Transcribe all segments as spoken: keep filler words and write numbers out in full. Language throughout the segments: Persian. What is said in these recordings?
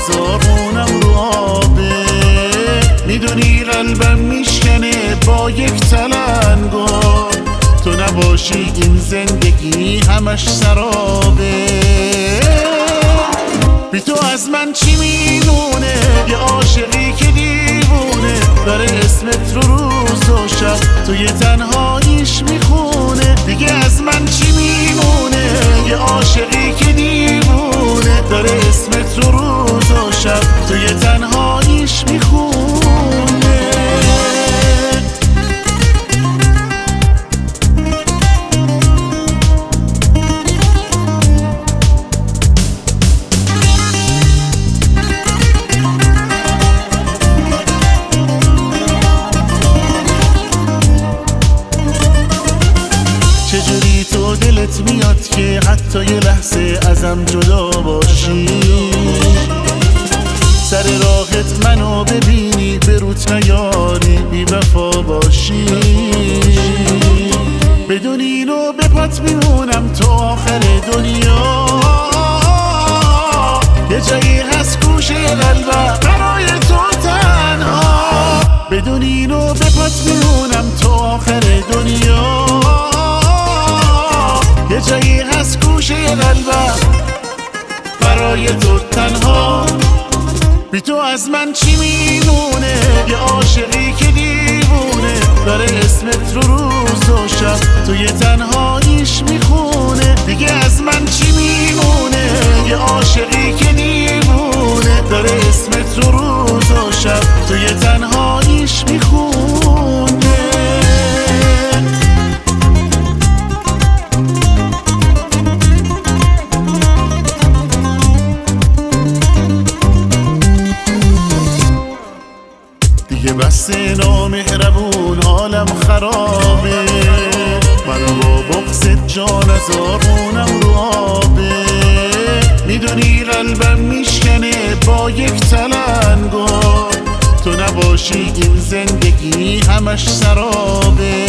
زارونم رو آبه. میدونی قلبم میشکنه با یک تلنگر، تو نباشی این زندگی همش سرابه. بی تو از من چی میمونه؟ یه عاشقی که دیوونه داره اسمت رو روز و شب توی تنهاییش میخونه. دیگه از من چی میمونه؟ یه عاشقی که دیوونه داره اسمت رو روز و شب توی تنهاییش میخونه. چجوری تو دلت میاد که حتی یه لحظه ازم جدا باشی؟ سر راحت منو ببینی به روت نیاری بی وفا باشی. بدون اینو به پات میمونم تا آخر دنیا. یه جایی هست گوشه قلبم برای تو تنها. بدون اینو به پات میمونم تا آخر دنیا. یه جایی هست گوشه قلبم برای تو تنها. بی تو از من چی میمونه؟ یه عاشقی که دیوونه داره اسمت رو روز و شب توی تنهاییش میخونه. دیگه از من چی میمونه؟ یه عاشقی که دیوونه داره اسمت رو روز و شب توی تنهاییش میخونه. دیگه بس نامهربون حالم خرابه. من با بغضت جان زارونم رو آبه. میدونی قلبم میشکنه با یک تلنگر، تو نباشی این زندگی همش سرابه.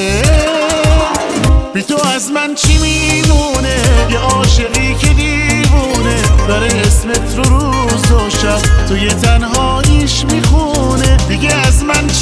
بی تو از من چی میمونه؟ یه عاشقی که دیوونه داره اسمت رو روز و شب توی تنهاییش میخونه. دیگه از من